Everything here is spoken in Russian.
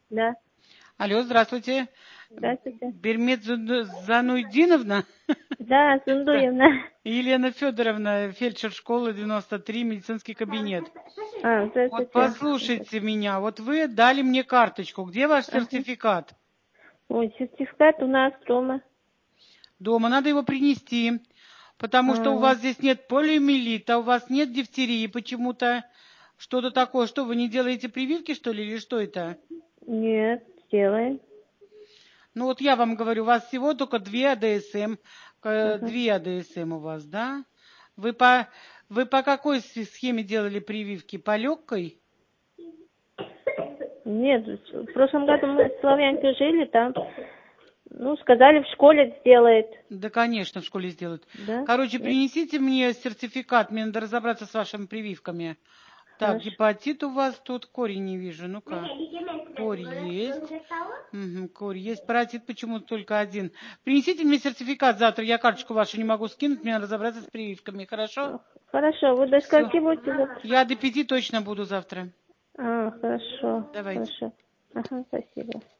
Да. Алло, здравствуйте. Здравствуйте. Бермет Зануйдиновна? Да, Сундуевна. Елена Федоровна, фельдшер школы 93, медицинский кабинет. Вот Здравствуйте. послушайте меня, вот вы дали мне карточку. Где ваш Ага. сертификат? Ой, сертификат у нас дома. Дома, надо его принести. Потому что у вас здесь нет полиомиелита, у вас нет дифтерии почему-то. Что-то такое. Что, вы не делаете прививки, что ли, или что это? Нет, сделаем. Ну вот я вам говорю, у вас всего только 2 АДСМ. Ага. 2 АДСМ у вас, да? Вы по какой схеме делали прививки? По легкой? Нет, в прошлом году мы в Славянке жили там. Ну, сказали, в школе сделает. Да, конечно, в школе сделают. Да? Короче, Нет? принесите мне сертификат, мне надо разобраться с вашими прививками. Так, Хорошо. гепатит у вас тут, корень не вижу, ну-ка. Корь есть. Угу, корь есть. Паротит почему-то только один. Принесите мне сертификат завтра, я карточку вашу не могу скинуть, мне надо разобраться с прививками, хорошо? Хорошо, вы до Все. скольки будете завтра? Я до 5 точно буду завтра. Хорошо. Давайте. Хорошо. Ага, спасибо.